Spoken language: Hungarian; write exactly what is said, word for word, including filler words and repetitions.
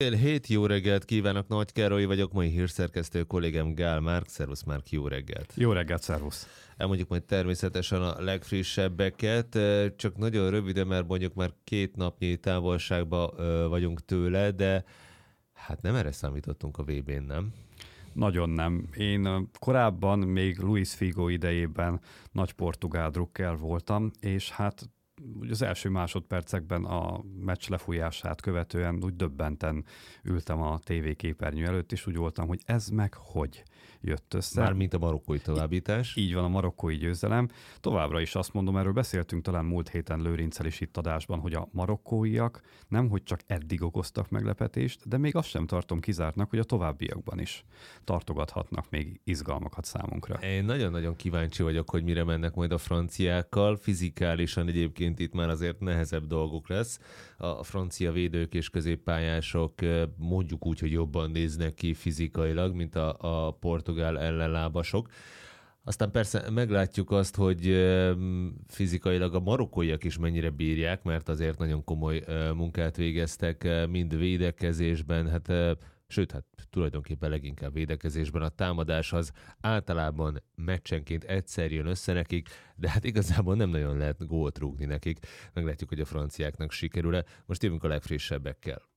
Fél hét, jó reggelt kívánok, Nagy Károly vagyok, mai hírszerkesztő kollégám Gál Márk. Szervusz Márk, jó reggelt! Jó reggelt, szervusz! Elmondjuk majd természetesen a legfrissebbeket, csak nagyon röviden, mert mondjuk már két napnyi távolságban vagyunk tőle, de hát nem erre számítottunk a vé bén, nem? Nagyon nem. Én korábban még Luis Figo idejében nagy portugál drukker voltam, és hát az első másodpercekben a meccs lefújását követően úgy döbbenten ültem a tévéképernyő előtt, és úgy voltam, hogy ez meg hogy jött össze. Mármint a marokkói továbbítás. Így van, a marokkói győzelem. Továbbra is azt mondom, erről beszéltünk talán múlt héten Lőrinccel is itt adásban, hogy a marokkóiak nemhogy csak eddig okoztak meglepetést, de még azt sem tartom kizártnak, hogy a továbbiakban is tartogathatnak még izgalmakat számunkra. Én nagyon-nagyon kíváncsi vagyok, hogy mire mennek majd a franciákkal. Fizikálisan egyébként itt már azért nehezebb dolguk lesz. A francia védők és középpályások mondjuk úgy, hogy jobban néznek ki fizikailag, mint a, a portugál ellenlábasok. Aztán persze meglátjuk azt, hogy fizikailag a marokkóiak is mennyire bírják, mert azért nagyon komoly munkát végeztek mind védekezésben, hát sőt, hát tulajdonképpen leginkább védekezésben. A támadás az általában meccsenként egyszer jön össze nekik, de hát igazából nem nagyon lehet gólt rúgni nekik. Meglátjuk, hogy a franciáknak sikerül-e. Most jövünk a legfrissebbekkel.